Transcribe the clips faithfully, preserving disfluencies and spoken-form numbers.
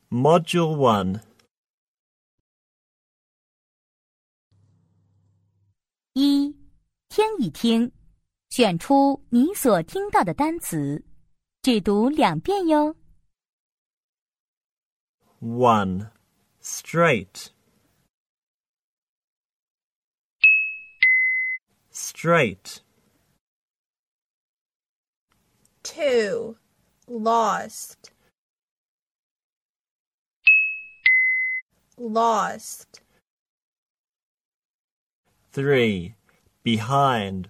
Module one. 一，听一听，选出你所听到的单词，只读两遍哟。 one. Straight. Straight. two. Lost. Lost. three. Behind.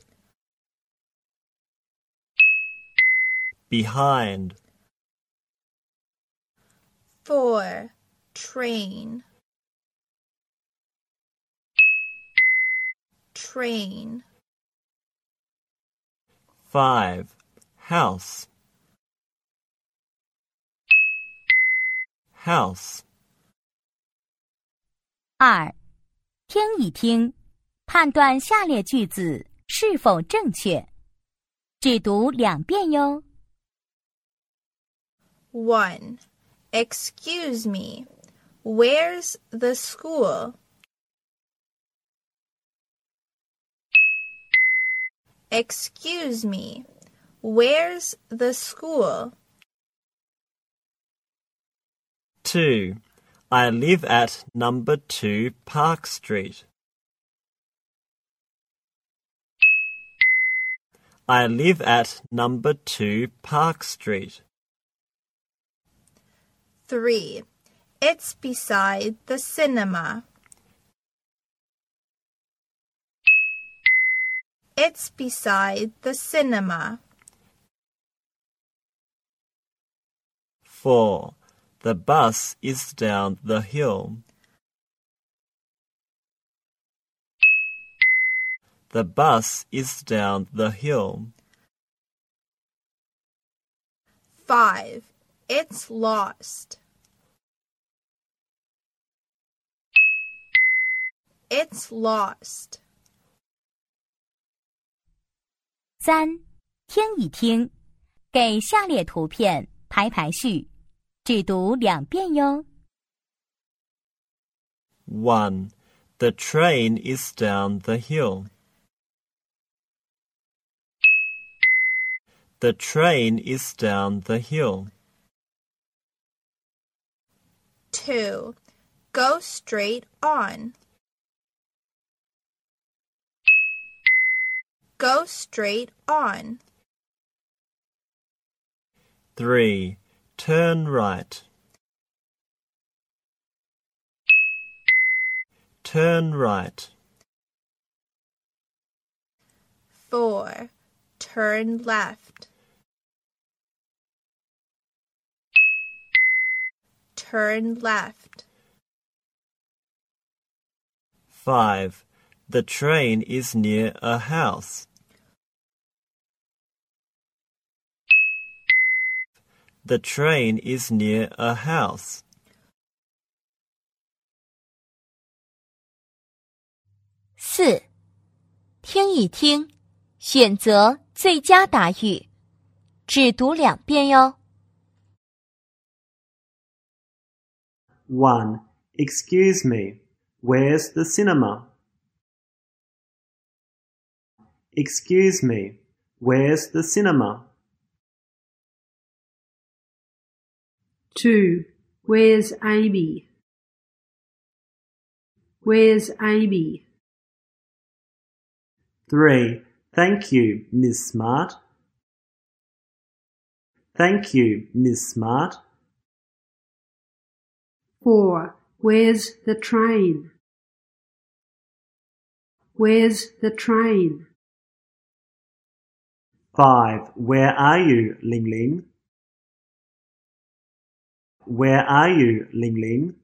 Behind. four. Train. Train. five. House. House. 二，听一听，判断下列句子是否正确，只读两遍哟。 one. Excuse me. Where's the school? Excuse me. Where's the school? two. I live at number two Park Street. I live at number two Park Street. three. It's beside the cinema. It's beside the cinema. four. The bus is down the hill. The bus is down the hill. five. It's lost. It's lost. 三，听一听，给下列图片排排序，只读两遍哟。 one. The train is down the hill. The train is down the hill. two. Go straight on. Go straight on. three. Turn right. Turn right. four. Turn left. Turn left. five. The train is near a house. The train is near a house. 四，听一听，选择最佳答语，只读两遍哟。 one. Excuse me, where's the cinema? Excuse me, where's the cinema? two. Where's Amy? Where's Amy? three. Thank you, Miss Smart. Thank you, Miss Smart. four. Where's the train? Where's the train? five. Where are you, Ling Ling? Where are you, Ling Ling?